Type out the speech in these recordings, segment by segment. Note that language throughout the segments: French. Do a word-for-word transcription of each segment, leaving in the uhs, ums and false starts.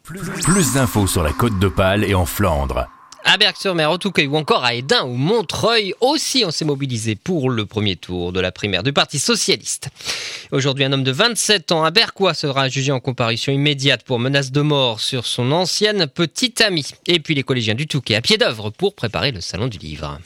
Plus, plus d'infos sur la Côte d'Opale et en Flandre. À Berck-sur-Mer, au Touquet ou encore à Hesdin ou Montreuil, aussi on s'est mobilisé pour le premier tour de la primaire du Parti Socialiste. Aujourd'hui, un homme de vingt-sept ans à Berquois sera jugé en comparution immédiate pour menace de mort sur son ancienne petite amie. Et puis les collégiens du Touquet à pied d'œuvre pour préparer le salon du livre.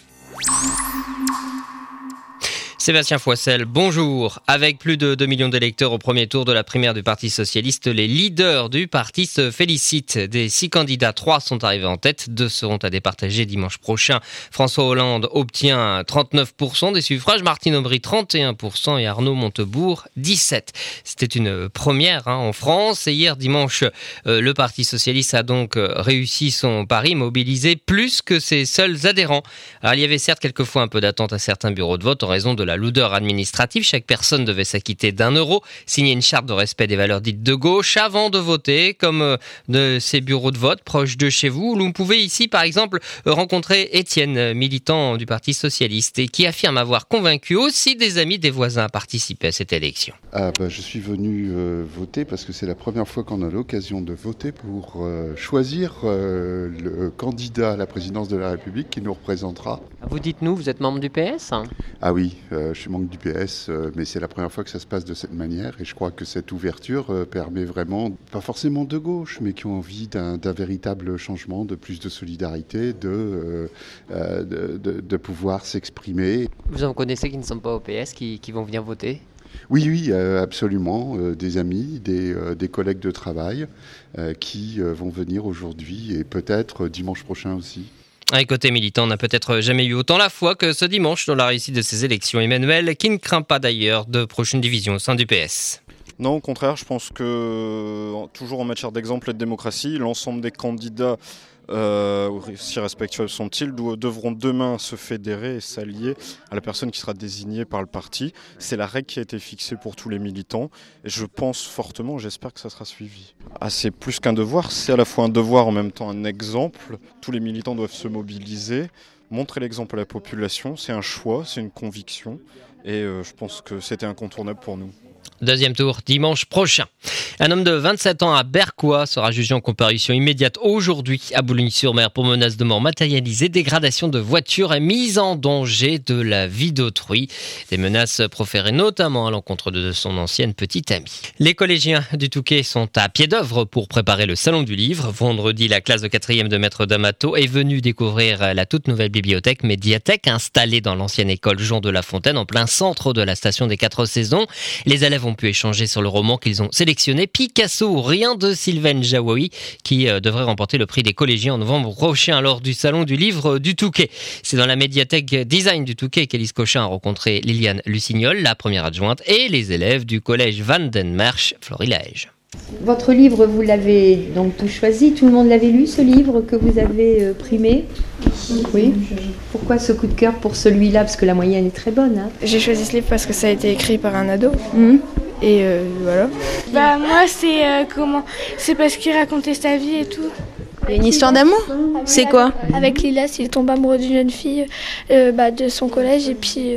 Sébastien Foissel, bonjour. Avec plus de deux millions d'électeurs au premier tour de la primaire du Parti Socialiste, les leaders du parti se félicitent. Des six candidats, trois sont arrivés en tête, deux seront à départager dimanche prochain. François Hollande obtient trente-neuf pour cent des suffrages, Martine Aubry trente et un pour cent et Arnaud Montebourg dix-sept pour cent. C'était une première hein, en France et hier dimanche, euh, le Parti Socialiste a donc réussi son pari, mobilisé plus que ses seuls adhérents. Alors il y avait certes quelquefois un peu d'attente à certains bureaux de vote en raison de la lourdeur administrative. Chaque personne devait s'acquitter d'un euro, signer une charte de respect des valeurs dites de gauche avant de voter, comme de ces bureaux de vote proches de chez vous. Vous pouvez ici, par exemple, rencontrer Étienne, militant du Parti Socialiste, et qui affirme avoir convaincu aussi des amis des voisins à participer à cette élection. Ah bah, je suis venu euh, voter parce que c'est la première fois qu'on a l'occasion de voter pour euh, choisir euh, le candidat à la présidence de la République qui nous représentera. Vous dites-nous, vous êtes membre du P S hein ? Ah oui, euh, je suis membre du P S, euh, mais c'est la première fois que ça se passe de cette manière et je crois que cette ouverture euh, permet vraiment, pas forcément de gauche, mais qui ont envie d'un, d'un véritable changement, de plus de solidarité, de, euh, euh, de, de, de pouvoir s'exprimer. Vous en connaissez qui ne sont pas au P S, qui, qui vont venir voter ? Oui, oui, euh, absolument. Euh, des amis, des, euh, des collègues de travail euh, qui euh, vont venir aujourd'hui et peut-être euh, dimanche prochain aussi. Et côté militant, on n'a peut-être jamais eu autant la foi que ce dimanche dans la réussite de ces élections. Emmanuel, qui ne craint pas d'ailleurs de prochaines divisions au sein du P S. Non, au contraire, je pense que, toujours en matière d'exemple et de démocratie, l'ensemble des candidats, euh, aussi respectueux sont-ils, devront demain se fédérer et s'allier à la personne qui sera désignée par le parti. C'est la règle qui a été fixée pour tous les militants et je pense fortement, j'espère que ça sera suivi. Ah, c'est plus qu'un devoir, c'est à la fois un devoir en même temps un exemple. Tous les militants doivent se mobiliser, montrer l'exemple à la population, c'est un choix, c'est une conviction et euh, je pense que c'était incontournable pour nous. Deuxième tour dimanche prochain. Un homme de vingt-sept ans à Berquois sera jugé en comparution immédiate aujourd'hui à Boulogne-sur-Mer pour menace de mort matérialisée, dégradation de voiture et mise en danger de la vie d'autrui. Des menaces proférées notamment à l'encontre de son ancienne petite amie. Les collégiens du Touquet sont à pied d'œuvre pour préparer le salon du livre. Vendredi, la classe de quatrième de Maître D'Amato est venue découvrir la toute nouvelle bibliothèque médiathèque installée dans l'ancienne école Jean de La Fontaine en plein centre de la station des Quatre Saisons. Les élèves ont pu échanger sur le roman qu'ils ont sélectionné, Picasso, rien de Sylvain Jawoui, qui euh, devrait remporter le prix des collégiens en novembre prochain lors du salon du livre du Touquet. C'est dans la médiathèque design du Touquet qu'Élise Cochin a rencontré Liliane Lucignol, la première adjointe, et les élèves du collège Van den Merch, Florilège. Votre livre, vous l'avez donc tout choisi, tout le monde l'avait lu, ce livre que vous avez euh, primé ? Oui. Pourquoi ce coup de cœur pour celui-là ? Parce que la moyenne est très bonne. Hein. J'ai choisi ce livre parce que ça a été écrit par un ado. Mmh. Et euh, voilà. Bah moi c'est euh, comment C'est parce qu'il racontait sa vie et tout. Il y a une histoire d'amour ? C'est quoi ? Avec Lilas, il tombe amoureux d'une jeune fille euh, bah, de son collège et puis euh,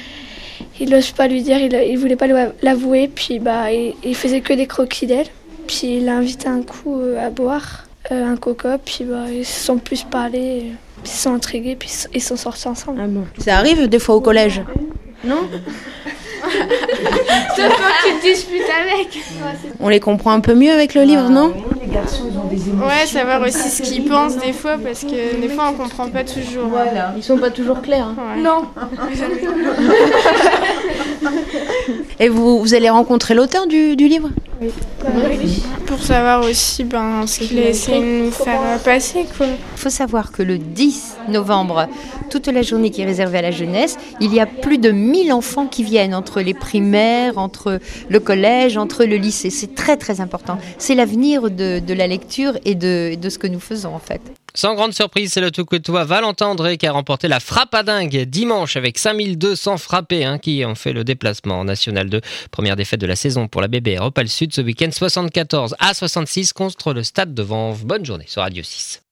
il n'ose pas lui dire, il, il voulait pas l'avouer, puis bah il, il faisait que des croquis d'elle. Puis il l'a invité un coup euh, à boire euh, un coca, puis bah ils se sont plus parlé, puis ils se sont intrigués, puis ils sont sortis ensemble. Ah bon. Ça arrive des fois au collège ? Non ? C'est toi qui te disputes avec. On les comprend un peu mieux avec le livre, non ? Les garçons, ils ont des émotions. Ouais, savoir aussi ce qu'ils pensent des fois, parce que des fois on comprend pas toujours. Voilà. Ils sont pas toujours clairs. Hein. Ouais. Non. Et vous, vous allez rencontrer l'auteur du, du livre ? Oui. Oui. Pour savoir aussi ben, ce qu'il a essayé de nous faire passer, quoi. Il faut savoir que le dix novembre, toute la journée qui est réservée à la jeunesse, il y a plus de mille enfants qui viennent entre les primaires, entre le collège, entre le lycée. C'est très très important. C'est l'avenir de, de la lecture et de, de ce que nous faisons en fait. Sans grande surprise, c'est le Touquetois Valentin André qui a remporté la frappe à dingue dimanche avec cinq mille deux cents frappés hein, qui ont fait le déplacement en National deux. Première défaite de la saison pour la B B R Opale Sud ce week-end, soixante-quatorze à soixante-six contre le Stade de Vanves. Bonne journée sur Radio six.